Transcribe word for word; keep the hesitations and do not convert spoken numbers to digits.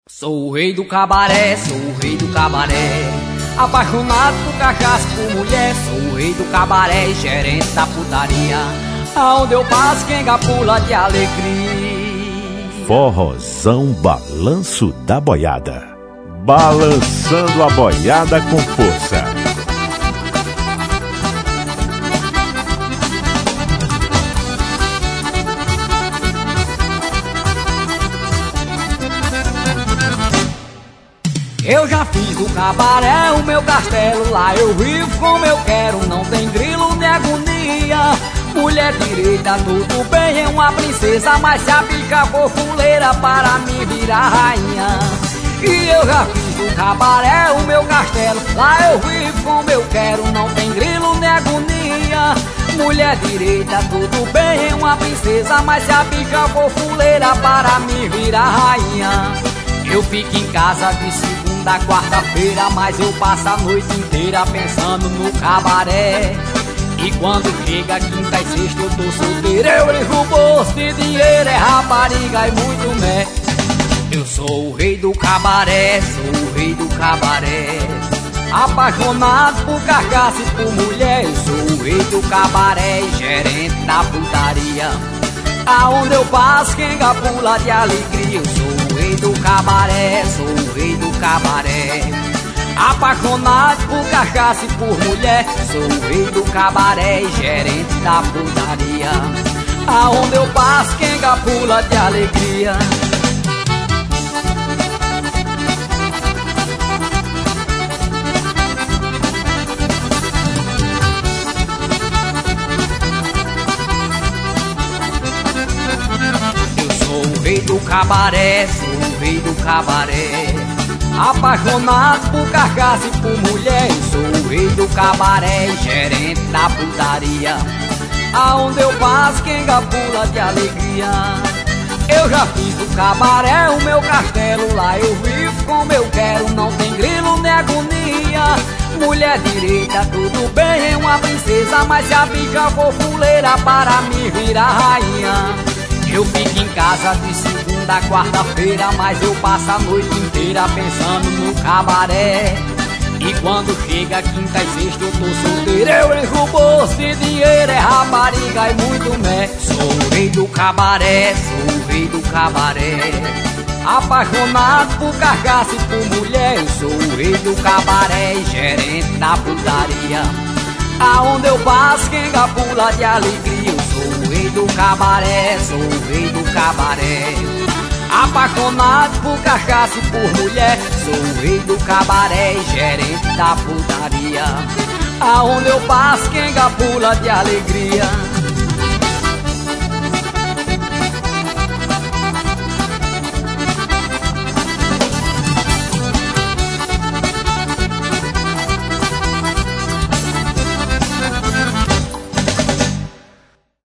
Sou o rei do cabaré, sou o rei do cabaré. Apaixonado por cachaça, por mulher. Sou o rei do cabaré, gerente da putaria. Aonde eu passo, quem pula de alegria. Forrozão Balanço da Boiada. Balançando a boiada com força. Eu já fiz do cabaré o meu castelo. Lá eu vivo como eu quero, não tem grilo nem agonia. Mulher direita, tudo bem, é uma princesa, mas se a bicha for fuleira, para mim virar rainha. E eu já fiz do cabaré o meu castelo. Lá eu vivo como eu quero, não tem grilo nem agonia. Mulher direita, tudo bem, é uma princesa, mas se a bicha for fuleira, para mim virar rainha. Eu fico em casa de segunda a quarta-feira, mas eu passo a noite inteira pensando no cabaré. E quando chega quinta e sexta eu tô solteiro, eu erro o bolso de dinheiro, é rapariga e muito mé. Eu sou o rei do cabaré, sou o rei do cabaré. Apaixonado por cachaça e por mulher. Eu sou o rei do cabaré, gerente da putaria. Aonde eu passo quem pula de alegria. Eu sou o rei do cabaré, sou o rei do cabaré. Apaixonado por cachaça e por mulher. Sou o rei do cabaré, gerente da putaria. Aonde eu passo quem pula de alegria. Rei do cabaré, sou o rei do cabaré. Apaixonado por cachaça e por mulher. Sou o rei do cabaré, gerente da putaria. Aonde eu passo quem pula de alegria. Eu já fiz do cabaré o meu castelo. Lá eu vivo como eu quero, não tem grilo nem agonia. Mulher direita, tudo bem, é uma princesa, mas se a bicha for fuleira, para mim virar rainha. Eu fico em casa de segunda a quarta-feira, mas eu passo a noite inteira pensando no cabaré. E quando chega quinta e sexta eu tô solteiro, eu erro o bolso de dinheiro, é rapariga e muito mé. Sou o rei do cabaré, sou o rei do cabaré. Apaixonado por cachaça e por mulher. Eu sou o rei do cabaré, gerente da putaria. Aonde eu passo quem pula de alegria. Eu sou o rei do cabaré, sou o rei do cabaré. Apaixonado por cachaça e por mulher. Sou o rei do cabaré, gerente da putaria. Aonde eu passo quem pula de alegria.